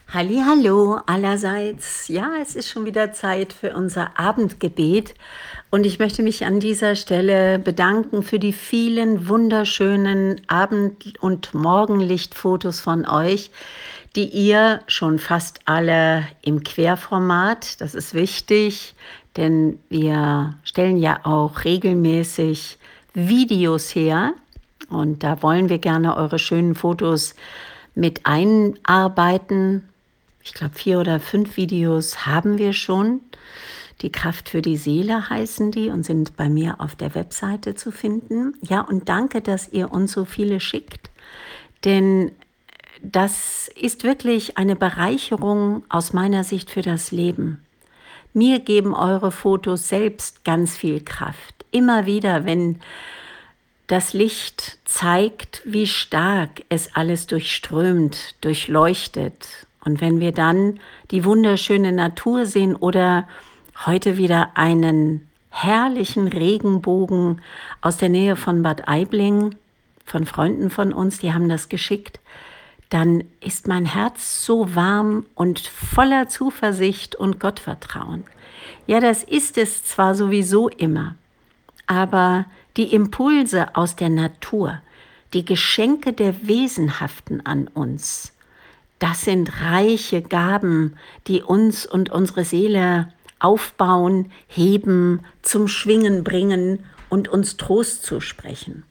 Hallihallo allerseits. Ja, es ist schon wieder Zeit für unser Abendgebet und ich möchte mich an dieser Stelle bedanken für die vielen wunderschönen Abend- und Morgenlichtfotos von euch, die ihr schon fast alle im Querformat, das ist wichtig, denn wir stellen ja auch regelmäßig Videos her und da wollen wir gerne eure schönen Fotos mit einarbeiten. Ich glaube, 4 oder 5 Videos haben wir schon. Die Kraft für die Seele heißen die und sind bei mir auf der Webseite zu finden. Ja, und danke, dass ihr uns so viele schickt, denn das ist wirklich eine Bereicherung aus meiner Sicht für das Leben. Mir geben eure Fotos selbst ganz viel Kraft. Immer wieder, wenn das Licht zeigt, wie stark es alles durchströmt, durchleuchtet. Und wenn wir dann die wunderschöne Natur sehen oder heute wieder einen herrlichen Regenbogen aus der Nähe von Bad Aibling, von Freunden von uns, die haben das geschickt, dann ist mein Herz so warm und voller Zuversicht und Gottvertrauen. Ja, das ist es zwar sowieso immer, aber die Impulse aus der Natur, die Geschenke der Wesenhaften an uns, das sind reiche Gaben, die uns und unsere Seele aufbauen, heben, zum Schwingen bringen und uns Trost zusprechen.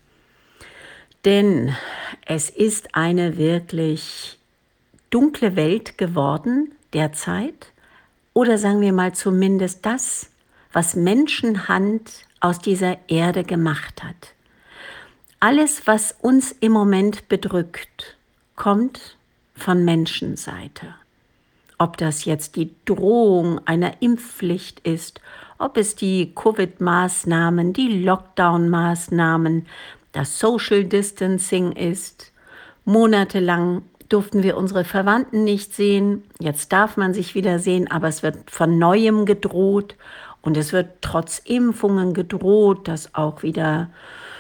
Denn es ist eine wirklich dunkle Welt geworden derzeit, oder sagen wir mal zumindest das, was Menschenhand aus dieser Erde gemacht hat. Alles, was uns im Moment bedrückt, kommt von Menschenseite. Ob das jetzt die Drohung einer Impfpflicht ist, ob es die Covid-Maßnahmen, die Lockdown-Maßnahmen, das Social Distancing ist. Monatelang durften wir unsere Verwandten nicht sehen. Jetzt darf man sich wieder sehen, aber es wird von Neuem gedroht. Und es wird trotz Impfungen gedroht, dass auch wieder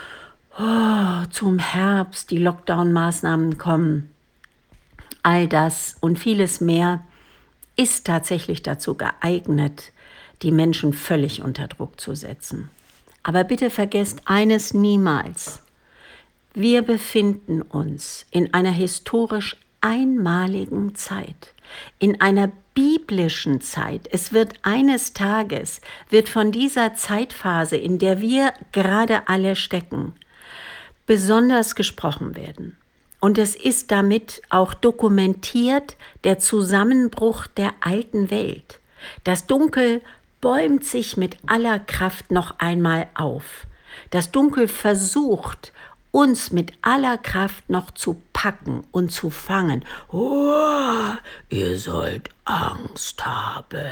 zum Herbst die Lockdown-Maßnahmen kommen. All das und vieles mehr ist tatsächlich dazu geeignet, die Menschen völlig unter Druck zu setzen. Aber bitte vergesst eines niemals. Wir befinden uns in einer historisch einmaligen Zeit, in einer biblischen Zeit. Es wird eines Tages, wird von dieser Zeitphase, in der wir gerade alle stecken, besonders gesprochen werden. Und es ist damit auch dokumentiert der Zusammenbruch der alten Welt. Das Dunkel bäumt sich mit aller Kraft noch einmal auf. Das Dunkel versucht, uns mit aller Kraft noch zu packen und zu fangen. Oh, ihr sollt Angst haben.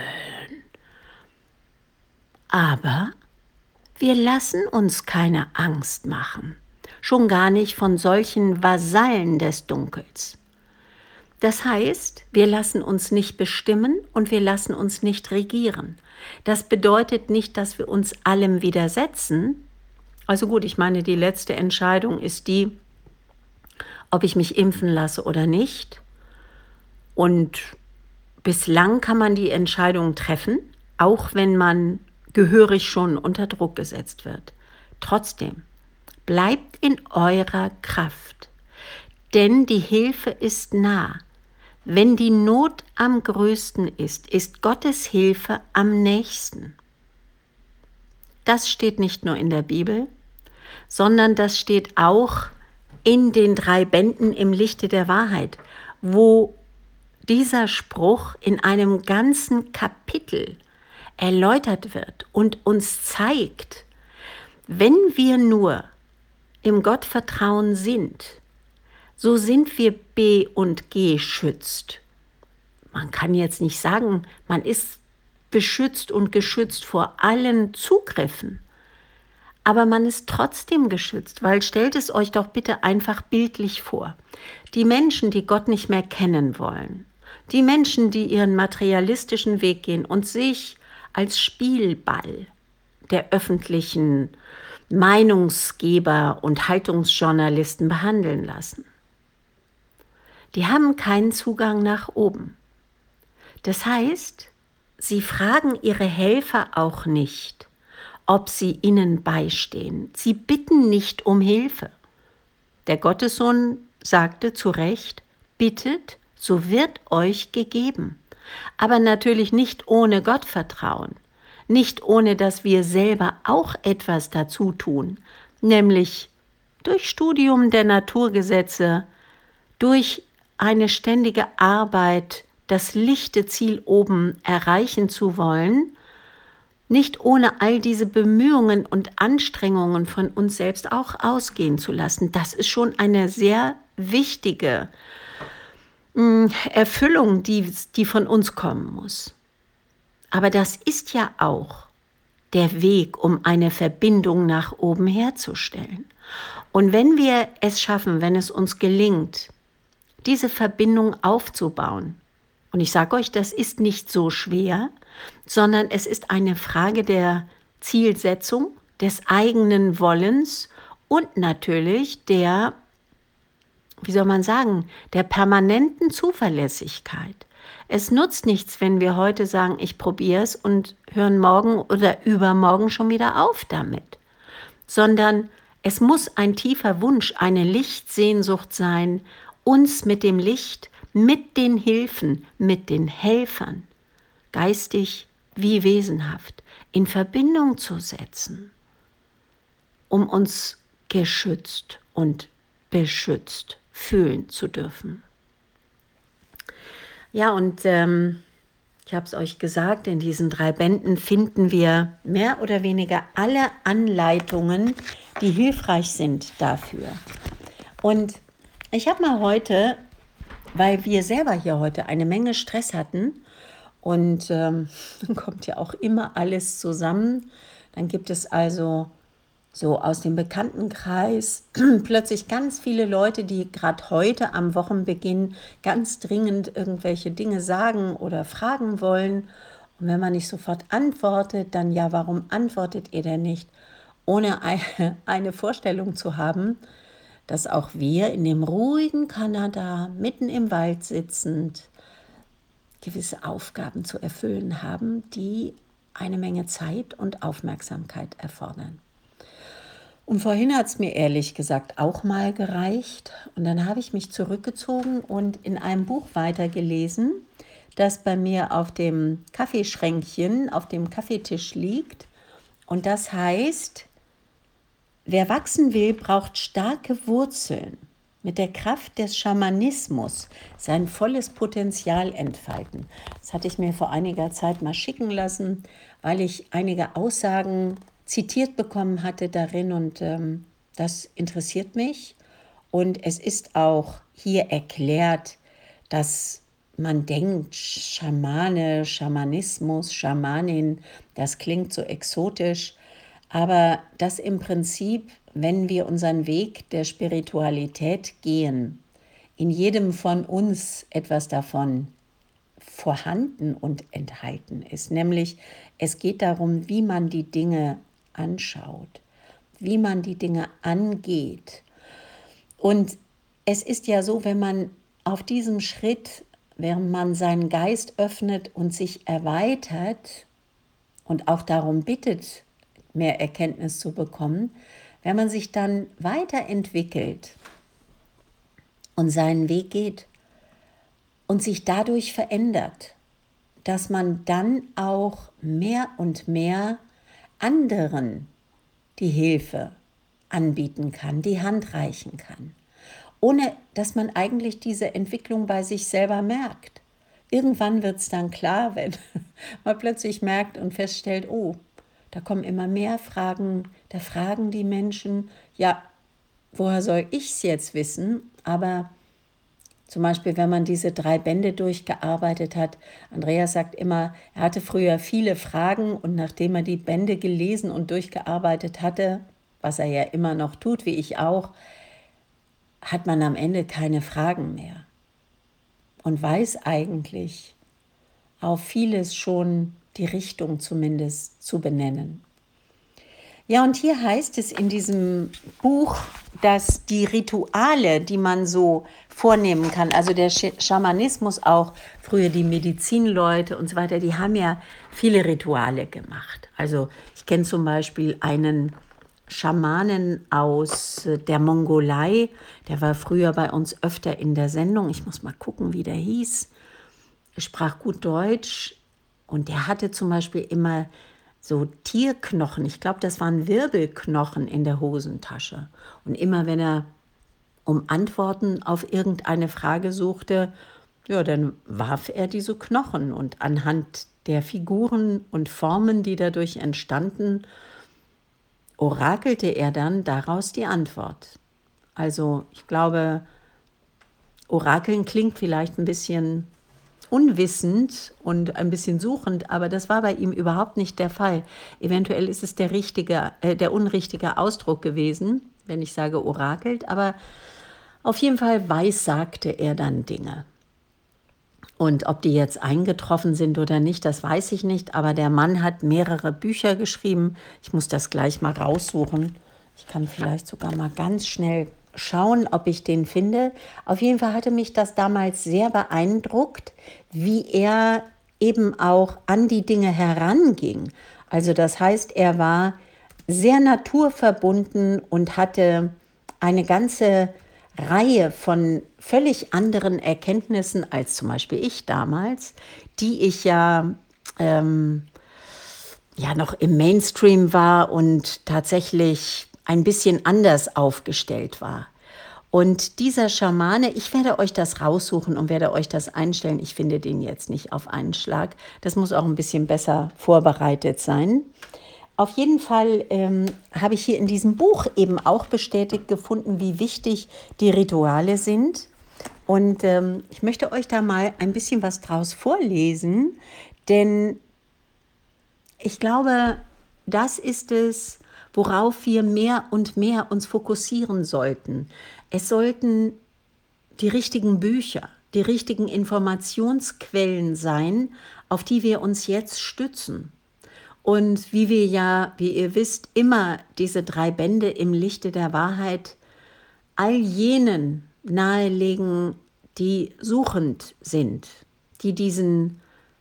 Aber wir lassen uns keine Angst machen. Schon gar nicht von solchen Vasallen des Dunkels. Das heißt, wir lassen uns nicht bestimmen und wir lassen uns nicht regieren. Das bedeutet nicht, dass wir uns allem widersetzen. Also gut, ich meine, die letzte Entscheidung ist die, ob ich mich impfen lasse oder nicht. Und bislang kann man die Entscheidung treffen, auch wenn man gehörig schon unter Druck gesetzt wird. Trotzdem, bleibt in eurer Kraft, denn die Hilfe ist nah. Wenn die Not am größten ist, ist Gottes Hilfe am nächsten. Das steht nicht nur in der Bibel, sondern das steht auch in den 3 Bänden im Lichte der Wahrheit, wo dieser Spruch in einem ganzen Kapitel erläutert wird und uns zeigt, wenn wir nur im Gottvertrauen sind, so sind wir B- und G-schützt. Man kann jetzt nicht sagen, man ist beschützt und geschützt vor allen Zugriffen. Aber man ist trotzdem geschützt, weil stellt es euch doch bitte einfach bildlich vor. Die Menschen, die Gott nicht mehr kennen wollen, die Menschen, die ihren materialistischen Weg gehen und sich als Spielball der öffentlichen Meinungsgeber und Haltungsjournalisten behandeln lassen. Die haben keinen Zugang nach oben. Das heißt, sie fragen ihre Helfer auch nicht, ob sie ihnen beistehen. Sie bitten nicht um Hilfe. Der Gottessohn sagte zu Recht, bittet, so wird euch gegeben. Aber natürlich nicht ohne Gottvertrauen, nicht ohne dass wir selber auch etwas dazu tun, nämlich durch Studium der Naturgesetze, durch eine ständige Arbeit, das lichte Ziel oben erreichen zu wollen, nicht ohne all diese Bemühungen und Anstrengungen von uns selbst auch ausgehen zu lassen. Das ist schon eine sehr wichtige Erfüllung, die von uns kommen muss. Aber das ist ja auch der Weg, um eine Verbindung nach oben herzustellen. Und wenn wir es schaffen, wenn es uns gelingt, diese Verbindung aufzubauen, und ich sage euch, das ist nicht so schwer, sondern es ist eine Frage der Zielsetzung, des eigenen Wollens und natürlich der, wie soll man sagen, der permanenten Zuverlässigkeit. Es nutzt nichts, wenn wir heute sagen, ich probiere es und hören morgen oder übermorgen schon wieder auf damit, sondern es muss ein tiefer Wunsch, eine Lichtsehnsucht sein, uns mit dem Licht, mit den Hilfen, mit den Helfern, geistig wie wesenhaft, in Verbindung zu setzen, um uns geschützt und beschützt fühlen zu dürfen. Ja, und ich habe es euch gesagt, in diesen 3 Bänden finden wir mehr oder weniger alle Anleitungen, die hilfreich sind dafür. Und ich habe mal heute, weil wir selber hier heute eine Menge Stress hatten und dann kommt ja auch immer alles zusammen, dann gibt es also so aus dem Bekanntenkreis plötzlich ganz viele Leute, die gerade heute am Wochenbeginn ganz dringend irgendwelche Dinge sagen oder fragen wollen. Und wenn man nicht sofort antwortet, dann ja, warum antwortet ihr denn nicht? Ohne eine Vorstellung zu haben, dass auch wir in dem ruhigen Kanada, mitten im Wald sitzend, gewisse Aufgaben zu erfüllen haben, die eine Menge Zeit und Aufmerksamkeit erfordern. Und vorhin hat es mir ehrlich gesagt auch mal gereicht. Und dann habe ich mich zurückgezogen und in einem Buch weitergelesen, das bei mir auf dem Kaffeeschränkchen, auf dem Kaffeetisch liegt. Und das heißt, wer wachsen will, braucht starke Wurzeln. Mit der Kraft des Schamanismus sein volles Potenzial entfalten. Das hatte ich mir vor einiger Zeit mal schicken lassen, weil ich einige Aussagen zitiert bekommen hatte darin und das interessiert mich. Und es ist auch hier erklärt, dass man denkt, Schamane, Schamanismus, Schamanin, das klingt so exotisch, aber dass im Prinzip, wenn wir unseren Weg der Spiritualität gehen, in jedem von uns etwas davon vorhanden und enthalten ist. Nämlich, es geht darum, wie man die Dinge anschaut, wie man die Dinge angeht. Und es ist ja so, wenn man auf diesem Schritt, während man seinen Geist öffnet und sich erweitert und auch darum bittet, mehr Erkenntnis zu bekommen, wenn man sich dann weiterentwickelt und seinen Weg geht und sich dadurch verändert, dass man dann auch mehr und mehr anderen die Hilfe anbieten kann, die Hand reichen kann, ohne dass man eigentlich diese Entwicklung bei sich selber merkt. Irgendwann wird es dann klar, wenn man plötzlich merkt und feststellt, oh, da kommen immer mehr Fragen, da fragen die Menschen, ja, woher soll ich es jetzt wissen? Aber zum Beispiel, wenn man diese 3 Bände durchgearbeitet hat, Andreas sagt immer, er hatte früher viele Fragen und nachdem er die Bände gelesen und durchgearbeitet hatte, was er ja immer noch tut, wie ich auch, hat man am Ende keine Fragen mehr und weiß eigentlich auf vieles schon die Richtung zumindest zu benennen. Ja, und hier heißt es in diesem Buch, dass die Rituale, die man so vornehmen kann, also der Schamanismus auch, früher die Medizinleute und so weiter, die haben ja viele Rituale gemacht. Also ich kenne zum Beispiel einen Schamanen aus der Mongolei, der war früher bei uns öfter in der Sendung. Ich muss mal gucken, wie der hieß. Er sprach gut Deutsch und der hatte zum Beispiel immer so Tierknochen, ich glaube, das waren Wirbelknochen in der Hosentasche. Und immer wenn er um Antworten auf irgendeine Frage suchte, ja, dann warf er diese Knochen und anhand der Figuren und Formen, die dadurch entstanden, orakelte er dann daraus die Antwort. Also ich glaube, Orakeln klingt vielleicht ein bisschen unwissend und ein bisschen suchend, aber das war bei ihm überhaupt nicht der Fall. Eventuell ist es der unrichtige Ausdruck gewesen, wenn ich sage orakelt, aber auf jeden Fall weissagte er dann Dinge. Und ob die jetzt eingetroffen sind oder nicht, das weiß ich nicht, aber der Mann hat mehrere Bücher geschrieben. Ich muss das gleich mal raussuchen. Ich kann vielleicht sogar mal ganz schnell schauen, ob ich den finde. Auf jeden Fall hatte mich das damals sehr beeindruckt, wie er eben auch an die Dinge heranging. Also das heißt, er war sehr naturverbunden und hatte eine ganze Reihe von völlig anderen Erkenntnissen als zum Beispiel ich damals, die ich ja noch im Mainstream war und tatsächlich ein bisschen anders aufgestellt war. Und dieser Schamane, ich werde euch das raussuchen und werde euch das einstellen. Ich finde den jetzt nicht auf einen Schlag. Das muss auch ein bisschen besser vorbereitet sein. Auf jeden Fall habe ich hier in diesem Buch eben auch bestätigt gefunden, wie wichtig die Rituale sind. Und ich möchte euch da mal ein bisschen was draus vorlesen, denn ich glaube, das ist es, worauf wir mehr und mehr uns fokussieren sollten. Es sollten die richtigen Bücher, die richtigen Informationsquellen sein, auf die wir uns jetzt stützen. Und wie wir ja, wie ihr wisst, immer diese 3 Bände im Lichte der Wahrheit all jenen nahelegen, die suchend sind, die diesen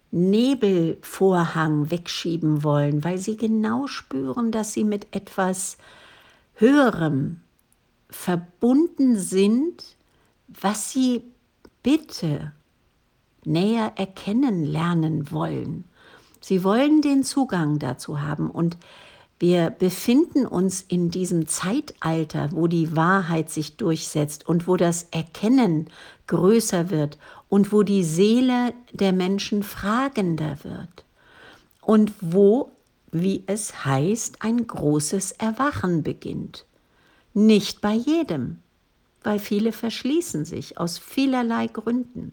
Nebelvorhang wegschieben wollen, weil sie genau spüren, dass sie mit etwas Höherem verbunden sind, was sie bitte näher erkennen lernen wollen. Sie wollen den Zugang dazu haben und wir befinden uns in diesem Zeitalter, wo die Wahrheit sich durchsetzt und wo das Erkennen größer wird und wo die Seele der Menschen fragender wird und wo, wie es heißt, ein großes Erwachen beginnt. Nicht bei jedem, weil viele verschließen sich aus vielerlei Gründen.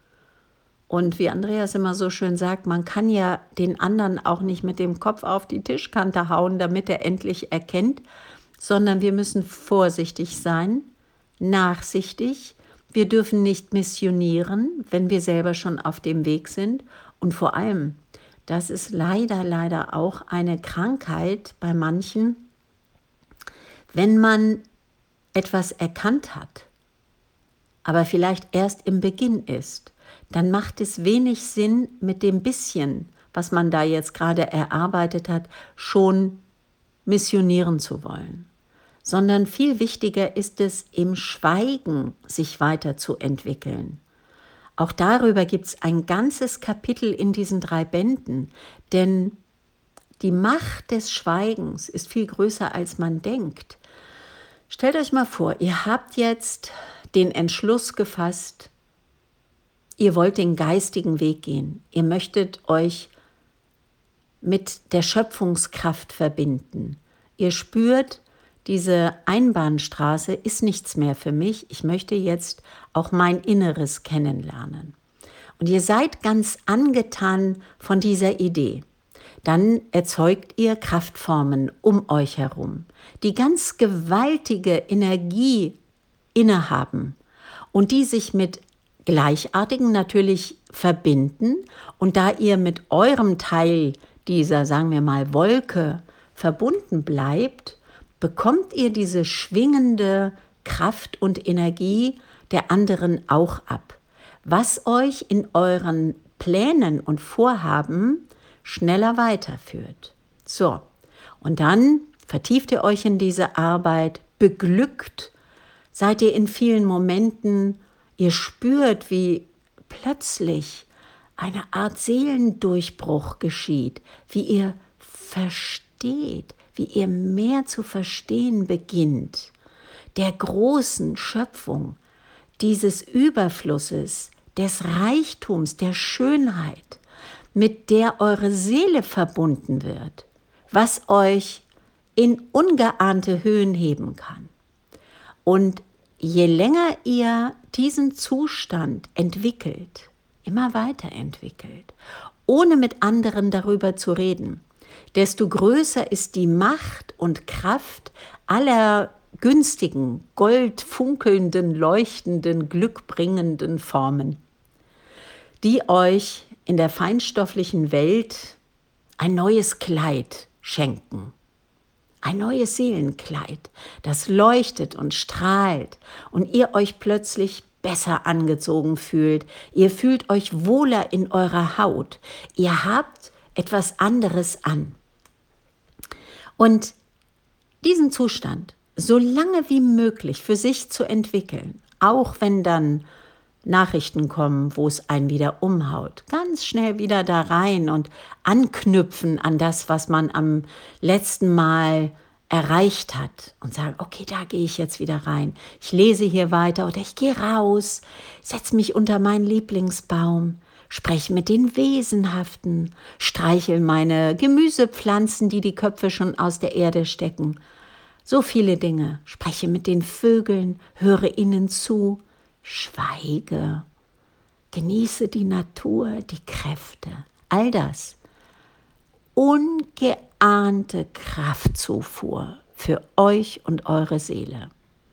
Und wie Andreas immer so schön sagt, man kann ja den anderen auch nicht mit dem Kopf auf die Tischkante hauen, damit er endlich erkennt, sondern wir müssen vorsichtig sein, nachsichtig. Wir dürfen nicht missionieren, wenn wir selber schon auf dem Weg sind. Und vor allem, das ist leider auch eine Krankheit bei manchen, wenn man etwas erkannt hat, aber vielleicht erst im Beginn ist, dann macht es wenig Sinn, mit dem bisschen, was man da jetzt gerade erarbeitet hat, schon missionieren zu wollen. Sondern viel wichtiger ist es, im Schweigen sich weiterzuentwickeln. Auch darüber gibt es ein ganzes Kapitel in diesen 3 Bänden, denn die Macht des Schweigens ist viel größer, als man denkt. Stellt euch mal vor, ihr habt jetzt den Entschluss gefasst, ihr wollt den geistigen Weg gehen. Ihr möchtet euch mit der Schöpfungskraft verbinden. Ihr spürt, diese Einbahnstraße ist nichts mehr für mich. Ich möchte jetzt auch mein Inneres kennenlernen. Und ihr seid ganz angetan von dieser Idee. Dann erzeugt ihr Kraftformen um euch herum, die ganz gewaltige Energie innehaben und die sich mit Gleichartigen natürlich verbinden. Und da ihr mit eurem Teil dieser, sagen wir mal, Wolke verbunden bleibt, bekommt ihr diese schwingende Kraft und Energie der anderen auch ab, was euch in euren Plänen und Vorhaben schneller weiterführt. So, und dann vertieft ihr euch in diese Arbeit, beglückt, seid ihr in vielen Momenten, ihr spürt, wie plötzlich eine Art Seelendurchbruch geschieht, wie ihr versteht, wie ihr mehr zu verstehen beginnt, der großen Schöpfung, dieses Überflusses, des Reichtums, der Schönheit, mit der eure Seele verbunden wird, was euch in ungeahnte Höhen heben kann. Und je länger ihr diesen Zustand entwickelt, immer weiterentwickelt, ohne mit anderen darüber zu reden, desto größer ist die Macht und Kraft aller günstigen, goldfunkelnden, leuchtenden, glückbringenden Formen, die euch in der feinstofflichen Welt ein neues Kleid schenken. Ein neues Seelenkleid, das leuchtet und strahlt und ihr euch plötzlich besser angezogen fühlt. Ihr fühlt euch wohler in eurer Haut. Ihr habt etwas anderes an. Und diesen Zustand so lange wie möglich für sich zu entwickeln, auch wenn dann Nachrichten kommen, wo es einen wieder umhaut, ganz schnell wieder da rein und anknüpfen an das, was man am letzten Mal erreicht hat und sagen, okay, da gehe ich jetzt wieder rein. Ich lese hier weiter oder ich gehe raus, setze mich unter meinen Lieblingsbaum, spreche mit den Wesenhaften, streichel meine Gemüsepflanzen, die die Köpfe schon aus der Erde stecken. So viele Dinge. Spreche mit den Vögeln, höre ihnen zu, schweige, genieße die Natur, die Kräfte, all das. Ungeahnte Kraftzufuhr für euch und eure Seele.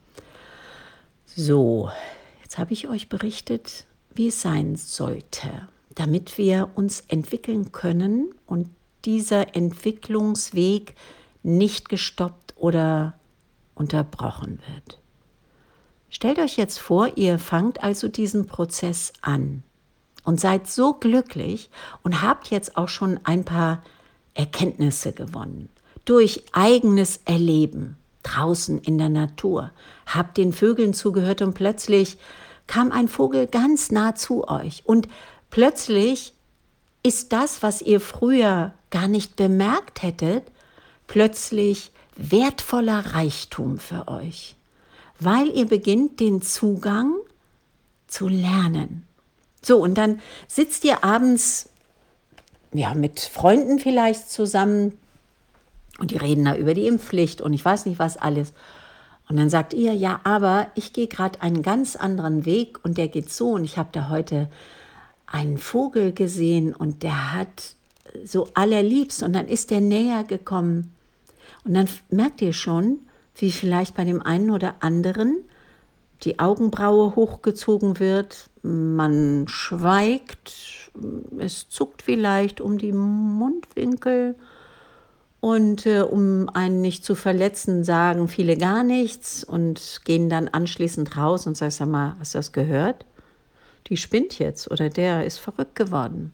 So, jetzt habe ich euch berichtet, wie es sein sollte, damit wir uns entwickeln können und dieser Entwicklungsweg nicht gestoppt oder unterbrochen wird. Stellt euch jetzt vor, ihr fangt also diesen Prozess an und seid so glücklich und habt jetzt auch schon ein paar Erkenntnisse gewonnen durch eigenes Erleben draußen in der Natur. Habt den Vögeln zugehört und plötzlich kam ein Vogel ganz nah zu euch und plötzlich ist das, was ihr früher gar nicht bemerkt hättet, plötzlich wertvoller Reichtum für euch, weil ihr beginnt, den Zugang zu lernen. So, und dann sitzt ihr abends mit Freunden vielleicht zusammen und die reden da über die Impfpflicht und ich weiß nicht was alles. Und dann sagt ihr, ja, aber ich gehe gerade einen ganz anderen Weg und der geht so und ich habe da heute einen Vogel gesehen und der hat so allerliebst und dann ist der näher gekommen. Und dann merkt ihr schon, wie vielleicht bei dem einen oder anderen die Augenbraue hochgezogen wird, man schweigt, es zuckt vielleicht um die Mundwinkel und um einen nicht zu verletzen, sagen viele gar nichts und gehen dann anschließend raus und sagen, sag mal, hast du das gehört? Die spinnt jetzt oder der ist verrückt geworden.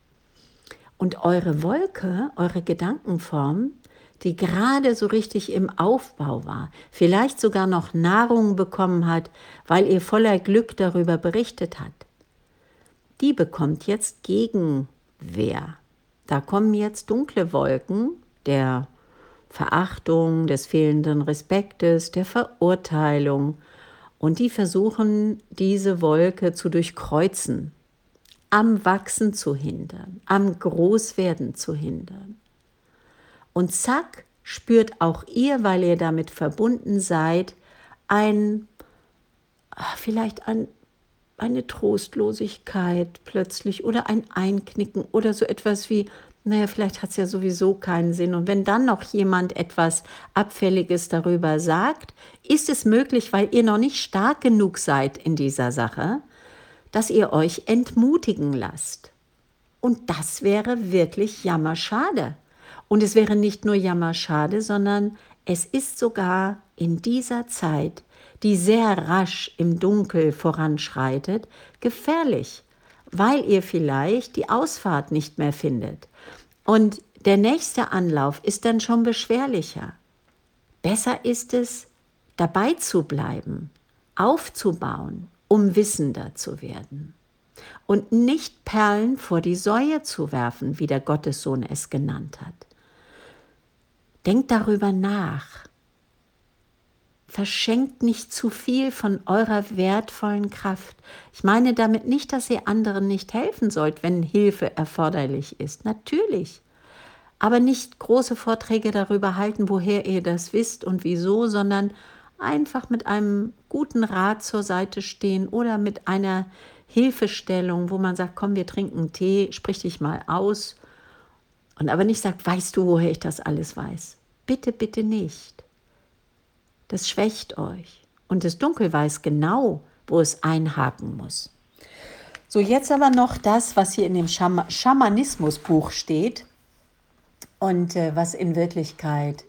Und eure Wolke, eure Gedankenform, die gerade so richtig im Aufbau war, vielleicht sogar noch Nahrung bekommen hat, weil ihr voller Glück darüber berichtet habt, die bekommt jetzt Gegenwehr. Da kommen jetzt dunkle Wolken der Verachtung, des fehlenden Respektes, der Verurteilung und die versuchen, diese Wolke zu durchkreuzen, am Wachsen zu hindern, am Großwerden zu hindern. Und zack, spürt auch ihr, weil ihr damit verbunden seid, vielleicht eine Trostlosigkeit plötzlich oder ein Einknicken oder so etwas wie, naja, vielleicht hat es ja sowieso keinen Sinn. Und wenn dann noch jemand etwas Abfälliges darüber sagt, ist es möglich, weil ihr noch nicht stark genug seid in dieser Sache, dass ihr euch entmutigen lasst. Und das wäre wirklich jammerschade. Und es wäre nicht nur jammerschade, sondern es ist sogar in dieser Zeit, die sehr rasch im Dunkel voranschreitet, gefährlich, weil ihr vielleicht die Ausfahrt nicht mehr findet. Und der nächste Anlauf ist dann schon beschwerlicher. Besser ist es, dabei zu bleiben, aufzubauen, um wissender zu werden. Und nicht Perlen vor die Säue zu werfen, wie der Gottessohn es genannt hat. Denkt darüber nach. Verschenkt nicht zu viel von eurer wertvollen Kraft. Ich meine damit nicht, dass ihr anderen nicht helfen sollt, wenn Hilfe erforderlich ist. Natürlich. Aber nicht große Vorträge darüber halten, woher ihr das wisst und wieso, sondern einfach mit einem guten Rat zur Seite stehen oder mit einer Hilfestellung, wo man sagt, komm, wir trinken Tee, sprich dich mal aus. Und aber nicht sagt, weißt du, woher ich das alles weiß? Bitte, bitte nicht. Das schwächt euch. Und das Dunkel weiß genau, wo es einhaken muss. So, jetzt aber noch das, was hier in dem Schamanismusbuch steht und was in Wirklichkeit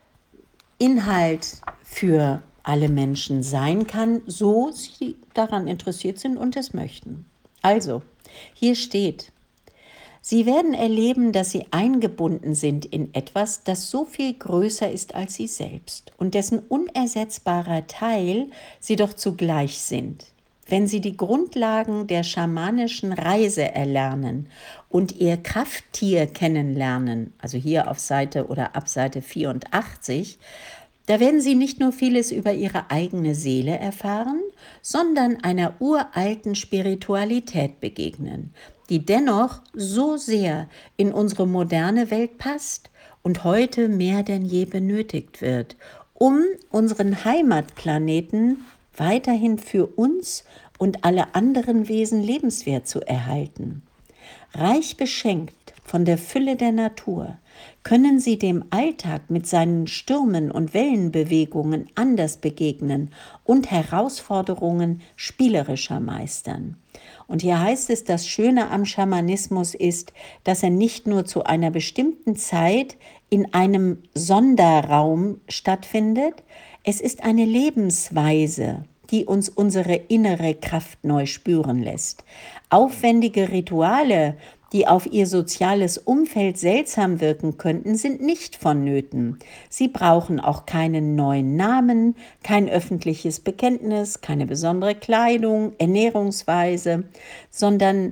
Inhalt für alle Menschen sein kann, so sie daran interessiert sind und es möchten. Also, hier steht: Sie werden erleben, dass sie eingebunden sind in etwas, das so viel größer ist als sie selbst und dessen unersetzbarer Teil sie doch zugleich sind. Wenn sie die Grundlagen der schamanischen Reise erlernen und ihr Krafttier kennenlernen, also hier auf Seite oder ab Seite 84, da werden sie nicht nur vieles über ihre eigene Seele erfahren, sondern einer uralten Spiritualität begegnen, die dennoch so sehr in unsere moderne Welt passt und heute mehr denn je benötigt wird, um unseren Heimatplaneten weiterhin für uns und alle anderen Wesen lebenswert zu erhalten. Reich beschenkt von der Fülle der Natur, können sie dem Alltag mit seinen Stürmen und Wellenbewegungen anders begegnen und Herausforderungen spielerischer meistern. Und hier heißt es, das Schöne am Schamanismus ist, dass er nicht nur zu einer bestimmten Zeit in einem Sonderraum stattfindet, es ist eine Lebensweise, die uns unsere innere Kraft neu spüren lässt. Aufwendige Rituale, die auf ihr soziales Umfeld seltsam wirken könnten, sind nicht vonnöten. Sie brauchen auch keinen neuen Namen, kein öffentliches Bekenntnis, keine besondere Kleidung, Ernährungsweise, sondern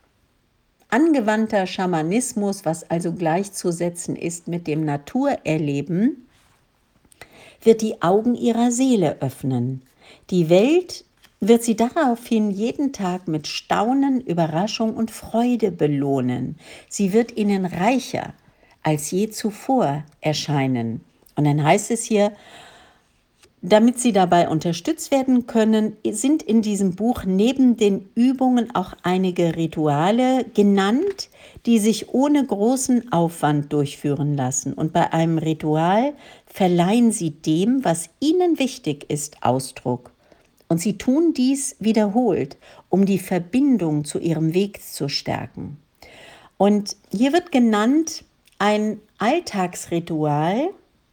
angewandter Schamanismus, was also gleichzusetzen ist mit dem Naturerleben, wird die Augen ihrer Seele öffnen. Die Welt wird sie daraufhin jeden Tag mit Staunen, Überraschung und Freude belohnen. Sie wird ihnen reicher als je zuvor erscheinen. Und dann heißt es hier, damit sie dabei unterstützt werden können, sind in diesem Buch neben den Übungen auch einige Rituale genannt, die sich ohne großen Aufwand durchführen lassen. Und bei einem Ritual verleihen sie dem, was ihnen wichtig ist, Ausdruck. Und sie tun dies wiederholt, um die Verbindung zu ihrem Weg zu stärken. Und hier wird genannt ein Alltagsritual,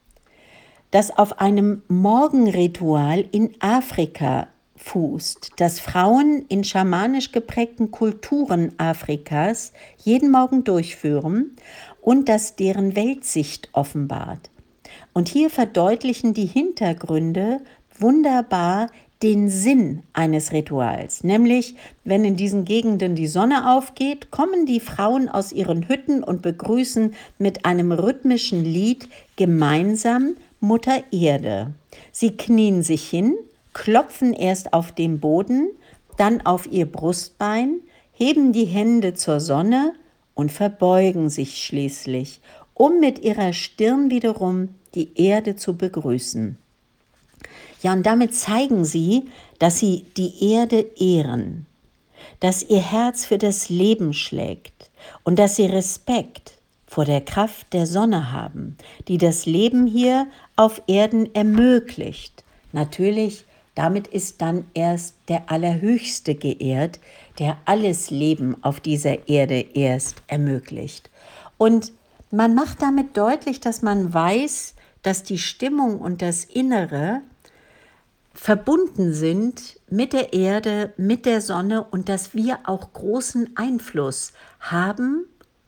das auf einem Morgenritual in Afrika fußt, das Frauen in schamanisch geprägten Kulturen Afrikas jeden Morgen durchführen und das deren Weltsicht offenbart. Und hier verdeutlichen die Hintergründe wunderbar den Sinn eines Rituals, nämlich wenn in diesen Gegenden die Sonne aufgeht, kommen die Frauen aus ihren Hütten und begrüßen mit einem rhythmischen Lied gemeinsam Mutter Erde. Sie knien sich hin, klopfen erst auf den Boden, dann auf ihr Brustbein, heben die Hände zur Sonne und verbeugen sich schließlich, um mit ihrer Stirn wiederum die Erde zu begrüßen. Ja, und damit zeigen sie, dass sie die Erde ehren, dass ihr Herz für das Leben schlägt und dass sie Respekt vor der Kraft der Sonne haben, die das Leben hier auf Erden ermöglicht. Natürlich, damit ist dann erst der Allerhöchste geehrt, der alles Leben auf dieser Erde erst ermöglicht. Und Man macht damit deutlich, dass man weiß, dass die Stimmung und das Innere verbunden sind mit der Erde, mit der Sonne und dass wir auch großen Einfluss haben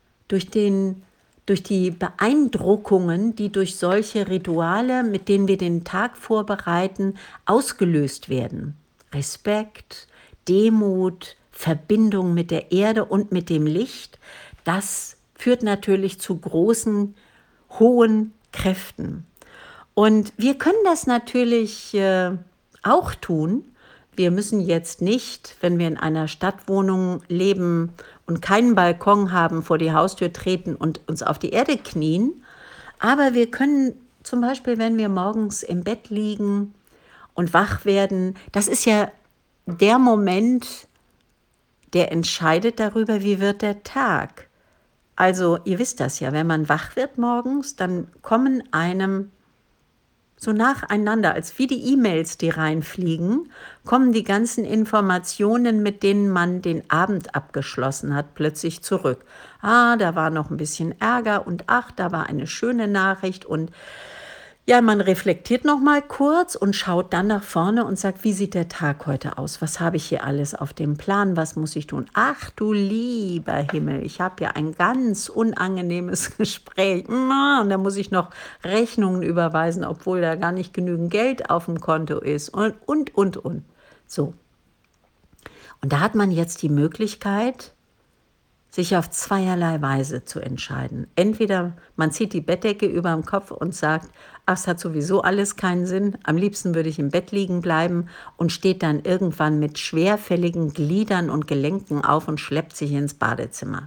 durch die Beeindruckungen, die durch solche Rituale, mit denen wir den Tag vorbereiten, ausgelöst werden. Respekt, Demut, Verbindung mit der Erde und mit dem Licht, das führt natürlich zu großen, hohen Kräften. Und wir können das natürlich auch tun. Wir müssen jetzt nicht, wenn wir in einer Stadtwohnung leben und keinen Balkon haben, vor die Haustür treten und uns auf die Erde knien. Aber wir können zum Beispiel, wenn wir morgens im Bett liegen und wach werden, das ist ja der Moment, der entscheidet darüber, wie wird der Tag. Also ihr wisst das ja, wenn man wach wird morgens, dann kommen einem so nacheinander, als wie die E-Mails, die reinfliegen, kommen die ganzen Informationen, mit denen man den Abend abgeschlossen hat, plötzlich zurück. Ah, da war noch ein bisschen Ärger und ach, da war eine schöne Nachricht und ja, man reflektiert noch mal kurz und schaut dann nach vorne und sagt, wie sieht der Tag heute aus? Was habe ich hier alles auf dem Plan? Was muss ich tun? Ach du lieber Himmel, ich habe ja ein ganz unangenehmes Gespräch. Und da muss ich noch Rechnungen überweisen, obwohl da gar nicht genügend Geld auf dem Konto ist und. So. Und da hat man jetzt die Möglichkeit, sich auf zweierlei Weise zu entscheiden. Entweder man zieht die Bettdecke über dem Kopf und sagt, ach, es hat sowieso alles keinen Sinn, am liebsten würde ich im Bett liegen bleiben und steht dann irgendwann mit schwerfälligen Gliedern und Gelenken auf und schleppt sich ins Badezimmer.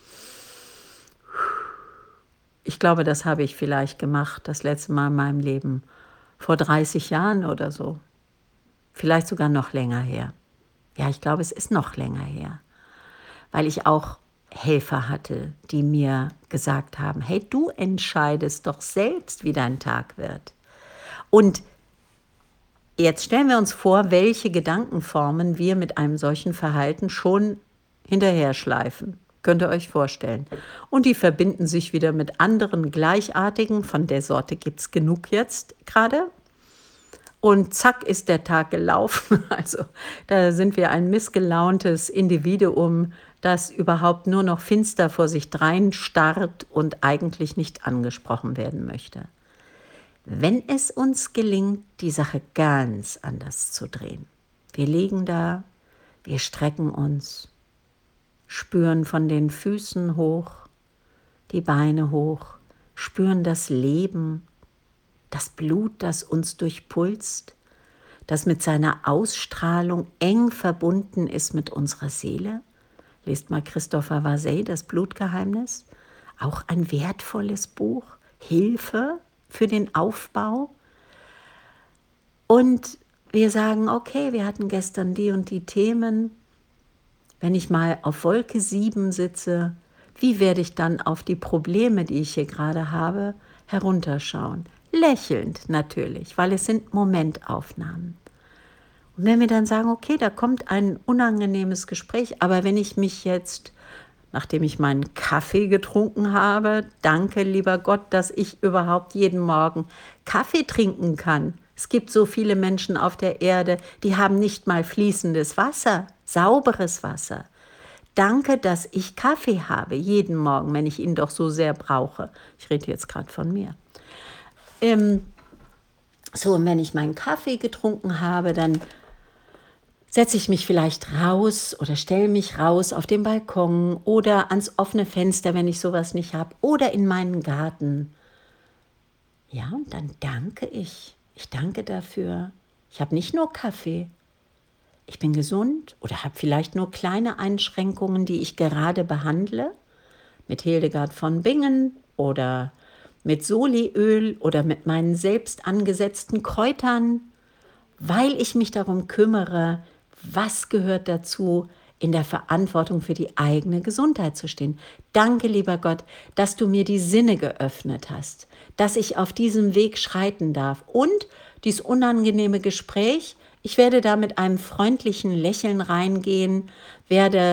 Ich glaube, das habe ich vielleicht gemacht, das letzte Mal in meinem Leben, vor 30 Jahren oder so. Vielleicht sogar noch länger her. Ja, ich glaube, es ist noch länger her, weil ich auch Helfer hatte, die mir gesagt haben, hey, du entscheidest doch selbst, wie dein Tag wird. Und jetzt stellen wir uns vor, welche Gedankenformen wir mit einem solchen Verhalten schon hinterher schleifen. Könnt ihr euch vorstellen. Und die verbinden sich wieder mit anderen Gleichartigen, von der Sorte gibt es genug jetzt gerade. Und zack ist der Tag gelaufen. Also da sind wir ein missgelauntes Individuum, das überhaupt nur noch finster vor sich drein starrt und eigentlich nicht angesprochen werden möchte. Wenn es uns gelingt, die Sache ganz anders zu drehen. Wir liegen da, wir strecken uns, spüren von den Füßen hoch, die Beine hoch, spüren das Leben, das Blut, das uns durchpulst, das mit seiner Ausstrahlung eng verbunden ist mit unserer Seele. Lest mal Christopher Vasey, das Blutgeheimnis. Auch ein wertvolles Buch, Hilfe für den Aufbau. Und wir sagen, okay, wir hatten gestern die und die Themen. Wenn ich mal auf Wolke 7 sitze, wie werde ich dann auf die Probleme, die ich hier gerade habe, herunterschauen? Lächelnd natürlich, weil es sind Momentaufnahmen. Und wenn wir dann sagen, okay, da kommt ein unangenehmes Gespräch, aber wenn ich mich jetzt, nachdem ich meinen Kaffee getrunken habe, danke lieber Gott, dass ich überhaupt jeden Morgen Kaffee trinken kann. Es gibt so viele Menschen auf der Erde, die haben nicht mal fließendes Wasser, sauberes Wasser. Danke, dass ich Kaffee habe, jeden Morgen, wenn ich ihn doch so sehr brauche. Ich rede jetzt gerade von mir. So, und wenn ich meinen Kaffee getrunken habe, dann setze ich mich vielleicht raus oder stelle mich raus auf den Balkon oder ans offene Fenster, wenn ich sowas nicht habe, oder in meinen Garten. Ja, und dann danke ich. Ich danke dafür. Ich habe nicht nur Kaffee. Ich bin gesund oder habe vielleicht nur kleine Einschränkungen, die ich gerade behandle, mit Hildegard von Bingen oder mit Soliöl oder mit meinen selbst angesetzten Kräutern, weil ich mich darum kümmere, was gehört dazu, in der Verantwortung für die eigene Gesundheit zu stehen. Danke, lieber Gott, dass du mir die Sinne geöffnet hast, dass ich auf diesem Weg schreiten darf. Und dieses unangenehme Gespräch, ich werde da mit einem freundlichen Lächeln reingehen, werde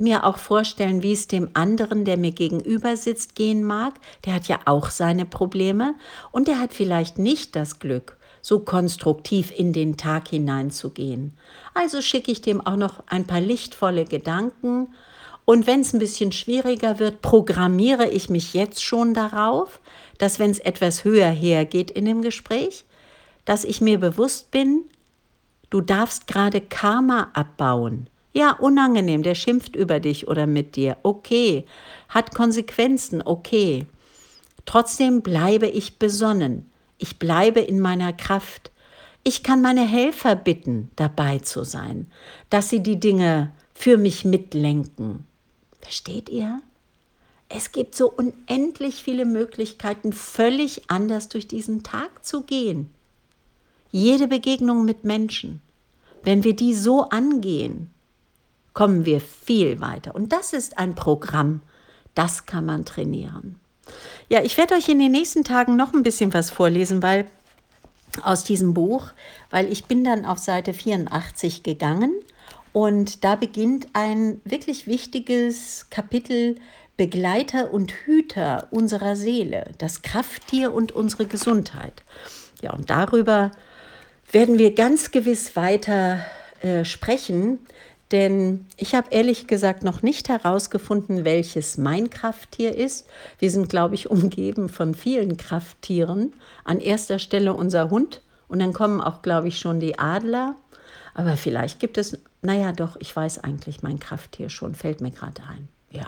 mir auch vorstellen, wie es dem anderen, der mir gegenüber sitzt, gehen mag. Der hat ja auch seine Probleme und der hat vielleicht nicht das Glück, so konstruktiv in den Tag hineinzugehen. Also schicke ich dem auch noch ein paar lichtvolle Gedanken und wenn es ein bisschen schwieriger wird, programmiere ich mich jetzt schon darauf, dass wenn es etwas höher hergeht in dem Gespräch, dass ich mir bewusst bin, du darfst gerade Karma abbauen. Ja, unangenehm, der schimpft über dich oder mit dir. Okay, hat Konsequenzen, okay. Trotzdem bleibe ich besonnen. Ich bleibe in meiner Kraft. Ich kann meine Helfer bitten, dabei zu sein, dass sie die Dinge für mich mitlenken. Versteht ihr? Es gibt so unendlich viele Möglichkeiten, völlig anders durch diesen Tag zu gehen. Jede Begegnung mit Menschen, wenn wir die so angehen, kommen wir viel weiter. Und das ist ein Programm, das kann man trainieren. Ja, ich werde euch in den nächsten Tagen noch ein bisschen was vorlesen, weil aus diesem Buch, weil ich bin dann auf Seite 84 gegangen und da beginnt ein wirklich wichtiges Kapitel Begleiter und Hüter unserer Seele, das Krafttier und unsere Gesundheit. Ja, und darüber werden wir ganz gewiss weiter sprechen, denn ich habe ehrlich gesagt noch nicht herausgefunden, welches mein Krafttier ist. Wir sind, glaube ich, umgeben von vielen Krafttieren. An erster Stelle unser Hund und dann kommen auch, glaube ich, schon die Adler. Aber vielleicht gibt es, naja doch, ich weiß eigentlich mein Krafttier schon, fällt mir gerade ein.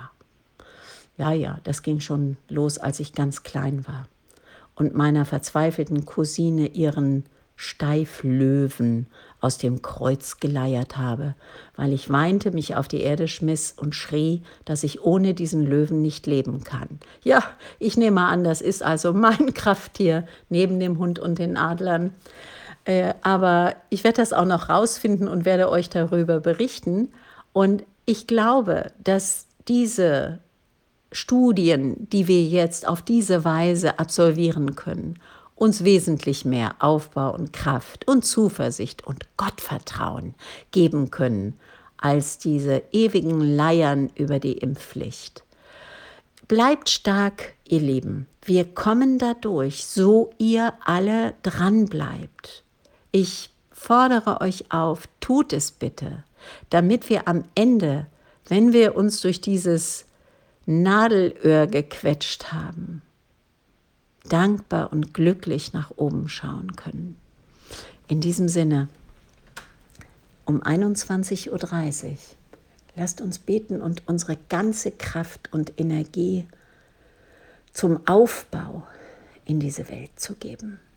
Ja, das ging schon los, als ich ganz klein war und meiner verzweifelten Cousine ihren Steiflöwen aus dem Kreuz geleiert habe, weil ich weinte, mich auf die Erde schmiss und schrie, dass ich ohne diesen Löwen nicht leben kann. Ja, ich nehme an, das ist also mein Krafttier neben dem Hund und den Adlern. Aber ich werde das auch noch rausfinden und werde euch darüber berichten. Und ich glaube, dass diese Studien, die wir jetzt auf diese Weise absolvieren können, uns wesentlich mehr Aufbau und Kraft und Zuversicht und Gottvertrauen geben können, als diese ewigen Leiern über die Impfpflicht. Bleibt stark, ihr Lieben. Wir kommen da durch, so ihr alle dran bleibt. Ich fordere euch auf, tut es bitte, damit wir am Ende, wenn wir uns durch dieses Nadelöhr gequetscht haben, dankbar und glücklich nach oben schauen können. In diesem Sinne, um 21:30 Uhr, lasst uns beten und unsere ganze Kraft und Energie zum Aufbau in diese Welt zu geben.